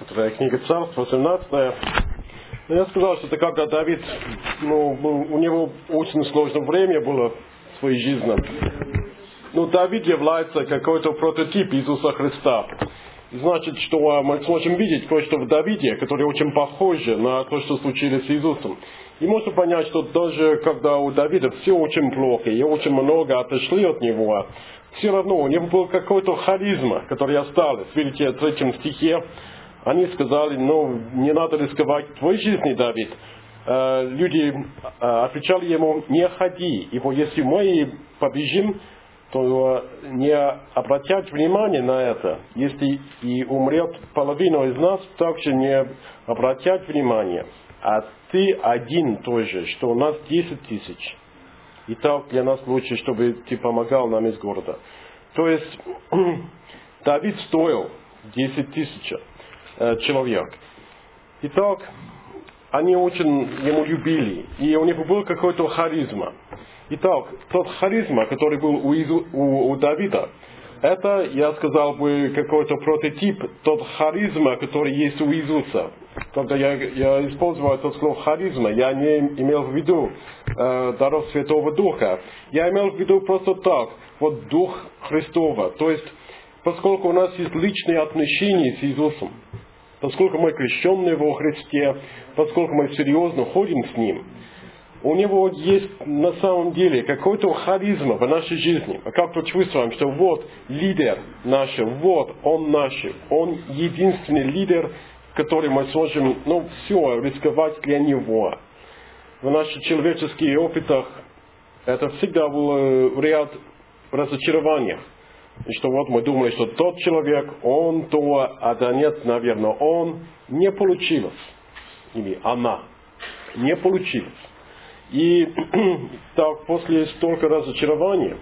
Вторая книга Царств, 18. Я сказал, что это когда Давид, у него очень сложное время было в своей жизни. Давид является какой-то прототип Иисуса Христа. Значит, что мы сможем видеть кое-что в Давиде, которое очень похоже на то, что случилось с Иисусом. И можно понять, что даже когда у Давида все очень плохо, и очень много отошли от него, все равно у него был какой-то харизма, который осталась. Видите, в 3 стихе они сказали, не надо рисковать твоей жизнью, Давид. Люди отвечали ему, не ходи, ибо если мы побежим, то не обратять внимания на это. Если и умрет половина из нас, также не обратять внимания. А ты один тоже, что у нас 10 тысяч. И так для нас лучше, чтобы ты помогал нам из города. То есть Давид стоил 10 тысяч человек. Итак, они очень ему любили. И у него был какой-то харизма. Итак, тот харизма, который был у Давида, это, я сказал бы, какой-то прототип тот харизма, который есть у Иисуса. Когда я использовал это слово харизма, я не имел в виду даров Святого Духа. Я имел в виду просто так, Дух Христова. То есть, поскольку у нас есть личные отношения с Иисусом, поскольку мы крещенные во Христе, поскольку мы серьезно ходим с Ним, у него есть на самом деле какой-то харизма в нашей жизни. Мы как-то чувствуем, что лидер наш, он наш, он единственный лидер, который мы сможем, все рисковать для него. В наших человеческих опытах это всегда был ряд разочарований. И что мы думали, что тот человек, он то, а нет, наверное, он не получилось. Или она не получилась. И так, после столько разочарований,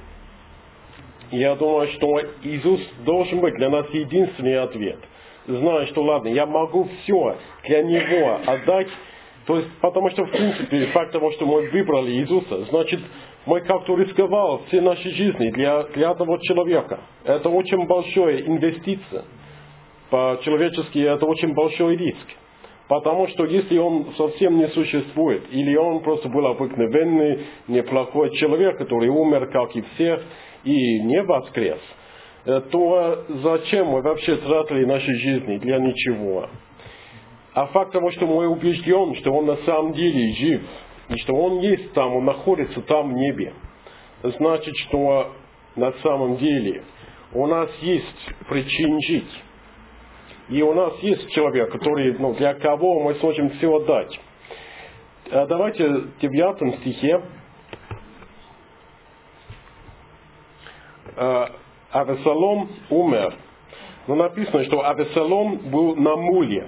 я думаю, что Иисус должен быть для нас единственный ответ. Зная, что ладно, я могу все для Него отдать, то есть, потому что, в принципе, факт того, что мы выбрали Иисуса, значит, мы как-то рисковали все наши жизни для одного человека. Это очень большая инвестиция. По-человечески это очень большой риск. Потому что если он совсем не существует, или он просто был обыкновенный, неплохой человек, который умер, как и все, и не воскрес, то зачем мы вообще тратили наши жизни для ничего? А факт того, что мы убеждены, что он на самом деле жив, и что он есть там, он находится там в небе, значит, что на самом деле у нас есть причина жить. И у нас есть человек, который, для кого мы сможем все отдать. Давайте в 9 стихе. Авесолом умер. Написано, что Авесолом был на муле.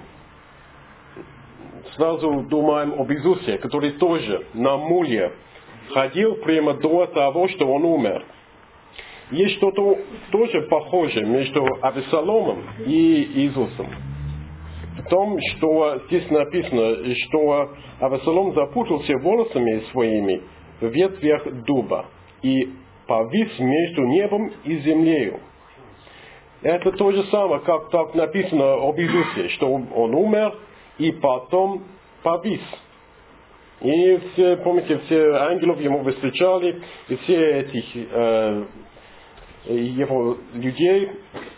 Сразу думаем об Иисусе, который тоже на муле ходил прямо до того, что он умер. Есть что-то тоже похожее между Авесоломом и Иисусом. В том, что здесь написано, что Авесолом запутался волосами своими в ветвях дуба и повис между небом и землею. Это то же самое, как так написано об Иисусе, что он умер и потом повис. И все, помните, все ангелов ему встречали, и все этих его людей,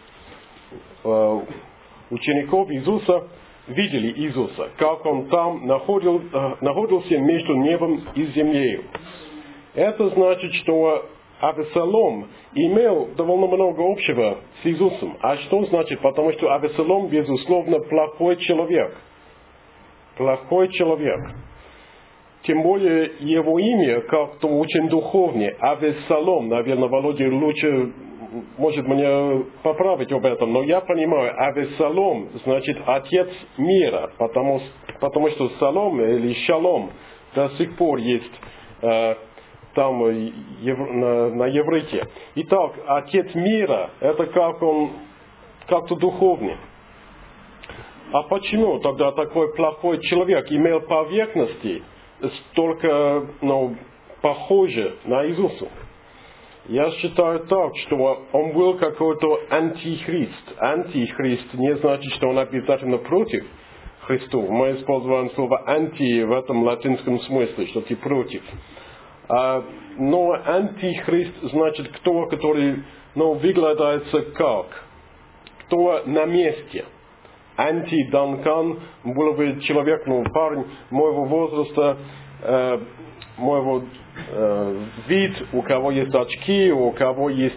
учеников Иисуса, видели Иисуса, как он там находился между небом и землей. Это значит, что Авесолом имел довольно много общего с Иисусом. А что значит? Потому что Авесолом, безусловно, плохой человек. Плохой человек. Тем более его имя как-то очень духовное. Авесолом, наверное, Володя лучше может меня поправить об этом, но я понимаю, Авесолом значит отец мира, потому что Салом или Шалом до сих пор есть там на еврите. Итак, отец мира, это как-то духовный. А почему тогда такой плохой человек имел поверхности столько, похоже на Иисуса? Я считаю так, что он был какой-то антихрист. Антихрист не значит, что он обязательно против Христу. Мы используем слово «анти» в этом латинском смысле, что ты против. Но антихрист значит кто, который выглядит как, кто на месте. Анти-Данкан был бы человек, парень моего возраста, моего вид, у кого есть очки, у кого есть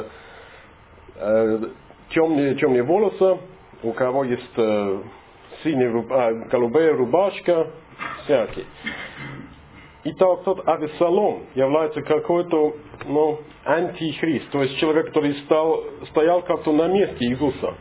темные волосы, у кого есть голубая рубашка, всякие. Итак, тот Авессалом является какой-то антихрист, то есть человек, который стоял как-то на месте Иисуса.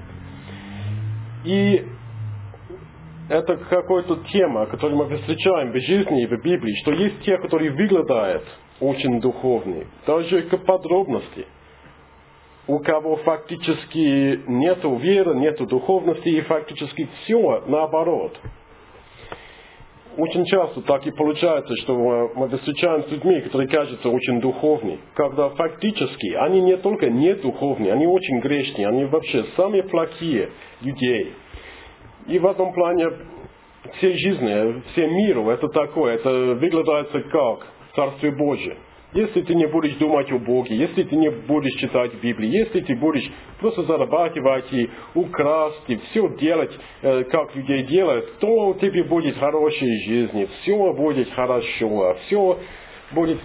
И это какая-то тема, которую мы встречаем в жизни и в Библии, что есть те, которые выглядят очень духовные, даже к подробности, у кого фактически нет веры, нет духовности, и фактически все наоборот. Очень часто так и получается, что мы встречаем с людьми, которые кажутся очень духовными, когда фактически они не только не духовные, они очень грешные, они вообще самые плохие люди. И в этом плане всей жизни, всем миру это такое, это выглядит как Царствие Божие. Если ты не будешь думать о Боге, если ты не будешь читать Библию, если ты будешь просто зарабатывать и украсть, и все делать, как людей делают, то у тебя будет хорошая жизнь, все будет хорошо, все будет,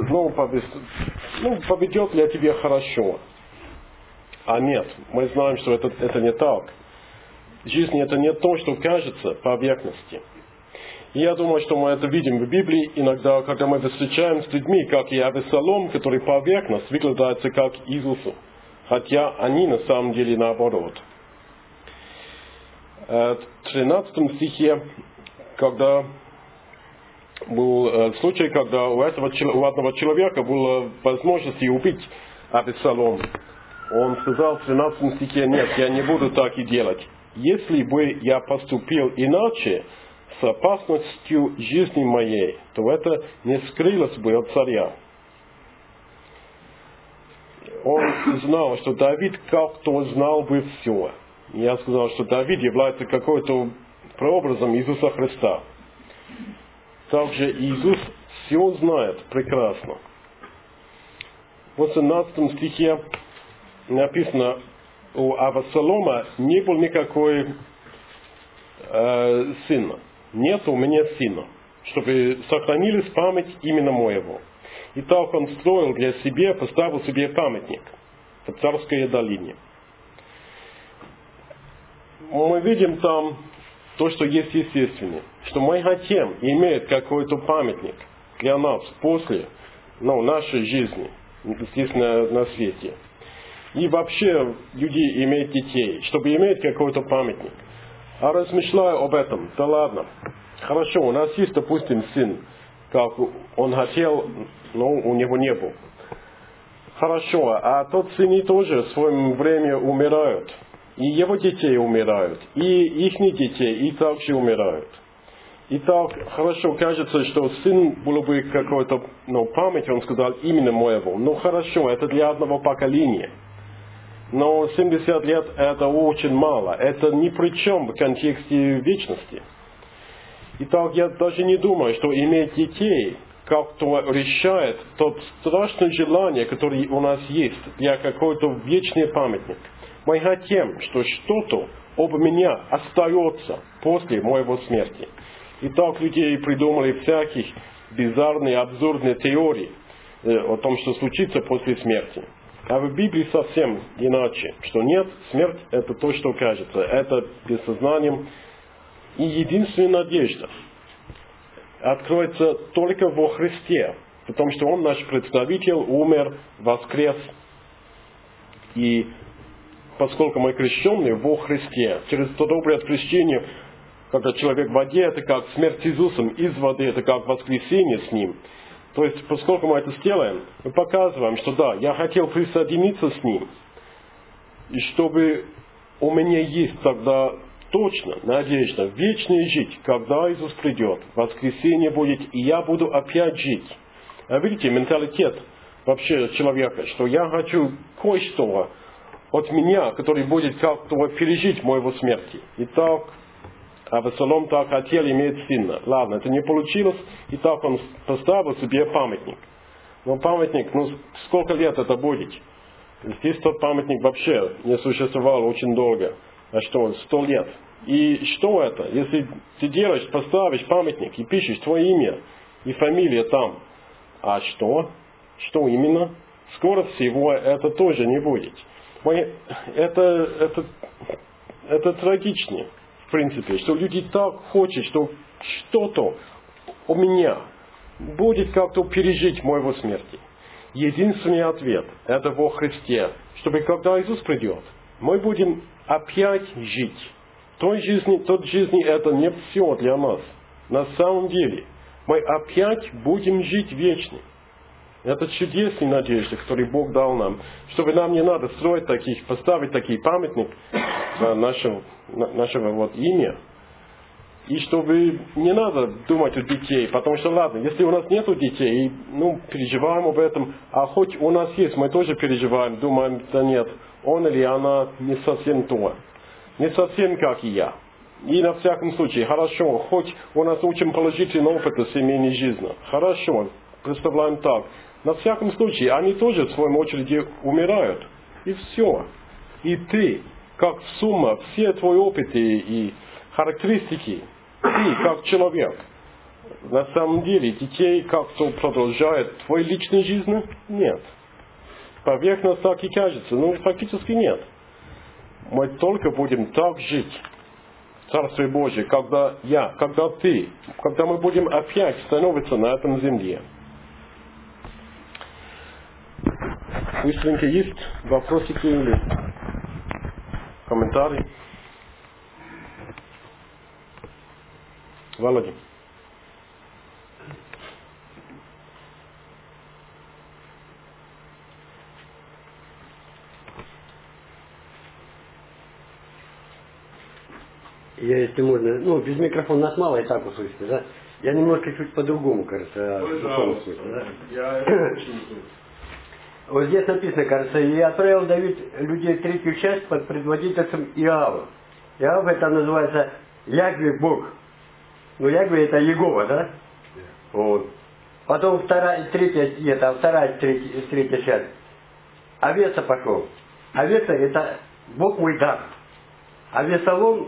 поведет для тебя хорошо. А нет, мы знаем, что это не так. Жизнь это не то, что кажется поверхности. И я думаю, что мы это видим в Библии иногда, когда мы встречаемся с людьми, как и Авессалом, который поверхность выглядит как Иисусу, хотя они на самом деле наоборот. В 13 стихе, когда был случай, когда у одного человека была возможность убить Авессалом, он сказал в 13 стихе: нет, я не буду так и делать. Если бы я поступил иначе, с опасностью жизни моей, то это не скрылось бы от царя. Он знал, что Давид как-то знал бы все. Я сказал, что Давид является какой-то прообразом Иисуса Христа. Также Иисус все знает прекрасно. В 18 стихе написано: у Авессалома не был никакой сына. Нет у меня сына, чтобы сохранились память именно моего. И так он строил для себя, поставил себе памятник в Царской долине. Мы видим там то, что есть естественное, что мы хотим иметь какой-то памятник для нас после нашей жизни здесь на свете. И вообще люди имеют детей, чтобы иметь какой-то памятник. А размышляю об этом, да ладно, хорошо, у нас есть, допустим, сын, как он хотел, но у него не было. Хорошо, а тот сын тоже в свое время умирают, и его детей умирают, и их детей и также умирают. И так хорошо кажется, что сын был бы какой-то, память, он сказал, именно моего. Ну хорошо, это для одного поколения. Но 70 лет это очень мало. Это ни при чем в контексте вечности. Итак, я даже не думаю, что иметь детей как-то решает тот страшное желание, которое у нас есть для какой-то вечный памятник. Мы хотим, что что-то об меня остается после моего смерти. И так людей придумали всяких бизарные, абсурдные теории о том, что случится после смерти. А в Библии совсем иначе, что нет, смерть это то, что кажется, это бессознанием. И единственная надежда откроется только во Христе, потому что Он наш представитель, умер, воскрес. И поскольку мы крещенные во Христе, через то доброе крещение, когда человек в воде, это как смерть с Иисусом, из воды, это как воскресение с Ним. То есть, поскольку мы это сделаем, мы показываем, что да, я хотел присоединиться с Ним. И чтобы у меня есть тогда точно надежда вечно жить, когда Иисус придет, воскресение будет, и я буду опять жить. А видите, менталитет вообще человека, что я хочу кое-что от меня, который будет как-то пережить моего смерти. Итак, Авесолом так хотел иметь сына. Ладно, это не получилось, и так он поставил себе памятник. Но памятник, сколько лет это будет? Здесь тот памятник вообще не существовал очень долго. А что, 100 лет. И что это? Если ты делаешь, поставишь памятник и пишешь твое имя и фамилия там. А что? Что именно? Скоро всего это тоже не будет. Это трагичнее, в принципе, что люди так хотят, что что-то у меня будет как-то пережить моего смерти. Единственный ответ – это во Христе, чтобы когда Иисус придет, мы будем опять жить. Той жизни это не все для нас. На самом деле, мы опять будем жить вечно. Это чудесная надежда, которую Бог дал нам, чтобы нам не надо строить поставить такие памятники нашего имя. И чтобы не надо думать о детей, потому что, ладно, если у нас нет детей, переживаем об этом, а хоть у нас есть, мы тоже переживаем, думаем, да нет, он или она не совсем то, не совсем как и я. И на всяком случае, хорошо, хоть у нас очень положительный опыт семейной жизни, хорошо, представляем так, на всяком случае, они тоже в своем очереди умирают, и все. И ты, как сумма, все твои опыты и характеристики, ты, как человек, на самом деле, детей как-то продолжает твою личную жизнь? Нет. Поверхностно так и кажется, фактически нет. Мы только будем так жить в Царстве Божьем, когда ты, когда мы будем опять становиться на этом земле. Быстренько есть вопросики или комментарии? Володя. Я, если можно, без микрофона нас мало и так услышите, да? Я немножко чуть по-другому, кажется, в смысле, да? Вот здесь написано, кажется, и отправил Давид людей третью часть под предводительством Иава. Иав это называется Ягве Бог. Ягве это Егова, да? Вот. Потом вторая третья часть. Авеса пошел. Авеса это Бог мой дар. Авесолом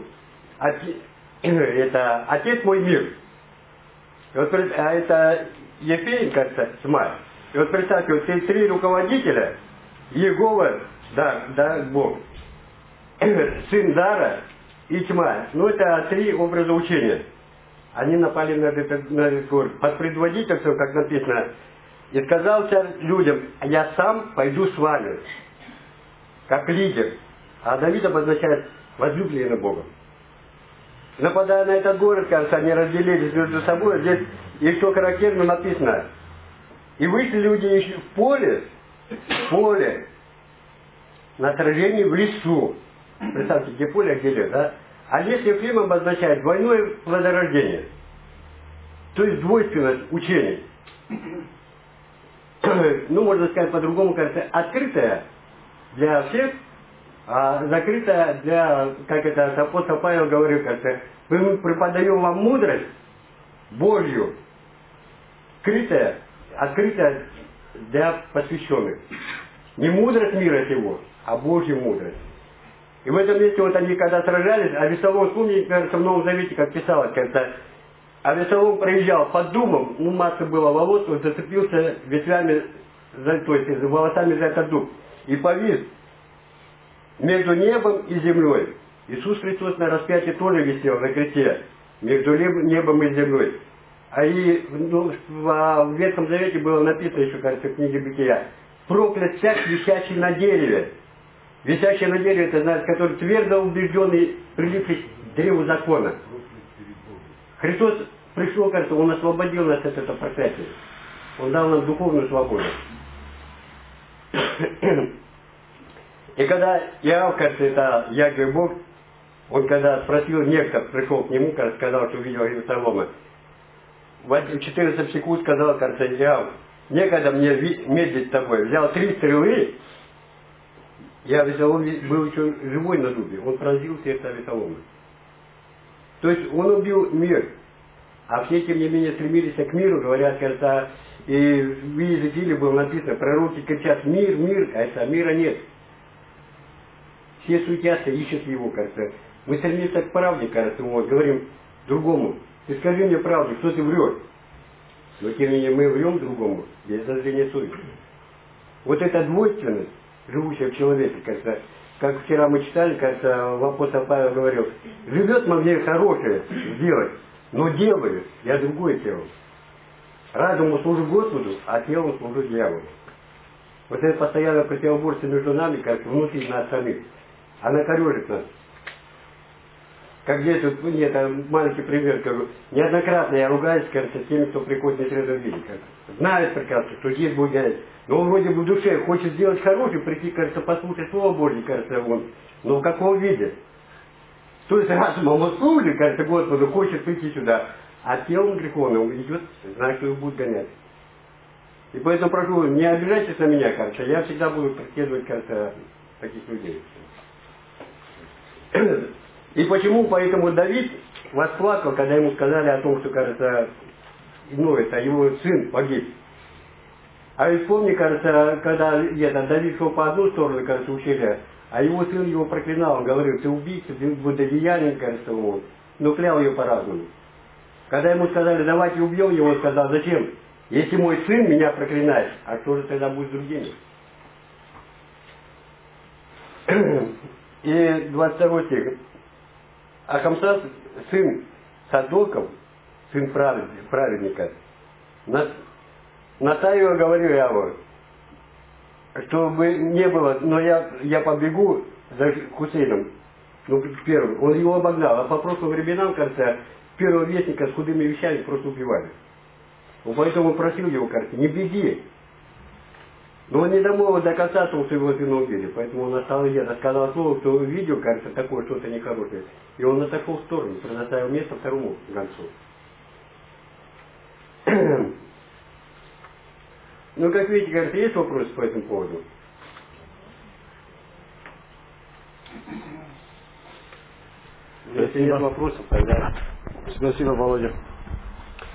это отец мой мир. И вот, а это Ефеин, кажется, Смай. И вот представьте, вот эти три руководителя, Егова, да, Бог, сын Дара и Тьма. Это три образа учения. Они напали на этот город под предводительством, как написано, и сказал царь людям, я сам пойду с вами, как лидер. А Давид обозначает возлюбленный Богом. Нападая на этот город, кажется, они разделились между собой. Здесь еще характерно написано, и вышли люди еще в поле, на сражении в лесу. Представьте, где поле, где лес, да? А лес Ефрем обозначает двойное плодорождение. То есть двойственность учений. Можно сказать по-другому, кажется, открытая для всех, а закрытая для, как это апостол Павел говорил, кажется, мы преподаем вам мудрость Божью, открытая для посвященных. Не мудрость мира сего, а Божью мудрость. И в этом месте вот они когда сражались, Авесолом, помните, кажется, в Новом Завете, как писалось, кажется, Авесолом проезжал под дубом, масса было волос, он зацепился ветвями, то есть волосами за этот дуб, и повис между небом и землей. Иисус Христос на распятии тоже висел на кресте, между небом и землей. А и в Ветхом Завете было написано еще, кажется, в книге Бытия, проклят всяк, висящий на дереве. Висящий на дереве, это значит, который твердо убежденный, прилипший к древу закона. Христос пришел, кажется, Он освободил нас от этого проклятия. Он дал нам духовную свободу. И когда Иав, кажется, это Ягве Бог, он когда спросил, некто пришел к нему, когда сказал, что увидел Авесолома, в 14 секунд сказал, кажется, Иав, некогда мне медлить с тобой, взял 3 стрелы, я взял, он был еще живой на дубе, он пронзил сердце Авесолома. То есть он убил мир. А все, тем не менее, стремились к миру, говорят, кажется, и в Иезекииле было написано, пророки кричат: мир, мир, а мира нет. Все суетятся, ищут его, кажется. Мы стремимся к правде, кажется, вот, говорим другому: ты скажи мне правду, что ты врешь. Но тем не менее мы врем другому, без зазрения совести. Вот эта двойственность, живущая в человеке, кажется, как вчера мы читали, кажется, апостол Павел говорил: живет во мне хорошее сделать, но делаю я другое тело. Разуму служу Господу, а телом служу дьяволу. Вот это постоянное противоборство между нами, как внутри нас самих. Она корежит нас. Как здесь, вот, это маленький пример, скажу. Неоднократно я ругаюсь, кажется, с теми, кто приходит на трезвом виде. Знает прекрасно, что здесь будет гонять. Но он вроде бы в душе хочет сделать хороший, прийти, кажется, послушать Слово Божье, кажется, он. Но в каком виде? То есть разумом он служит, кажется, Господу, хочет прийти сюда. А телом греховным он идет, знает, что его будут гонять. И поэтому прошу, не обижайтесь на меня, кажется. Я всегда буду преследовать, кажется, таких людей. И почему поэтому Давид восплакал, когда ему сказали о том, что, кажется, это его сын погиб. А ведь помни, кажется, когда Давид шел по одну сторону, кажется, ущелья, а его сын его проклинал, он говорил: ты убийца, ты блудодеянин, кажется, он. Но клял ее по-разному. Когда ему сказали: давайте убьем его, он сказал: зачем? Если мой сын меня проклинает, а что же тогда будет с другими? И 22 стих. А Хамса, сын Садоков, сын праведника, Натаию говорю я, чтобы не было, но я побегу за Хусейном, первым. Он его обогнал, а по прошлым временам, кажется, первого вестника с худыми вещами просто убивали. Поэтому он просил его, кажется, не беги. Но он не домой до конца, что его сына убили. Поэтому он остался, я сказал слово, что видел, кажется, такое что-то нехорошее. И он отошел в сторону, предоставил место второму гонцу. Ну, как видите, кажется, есть вопросы по этому поводу? Если нет вопросов, тогда... Спасибо, Володя.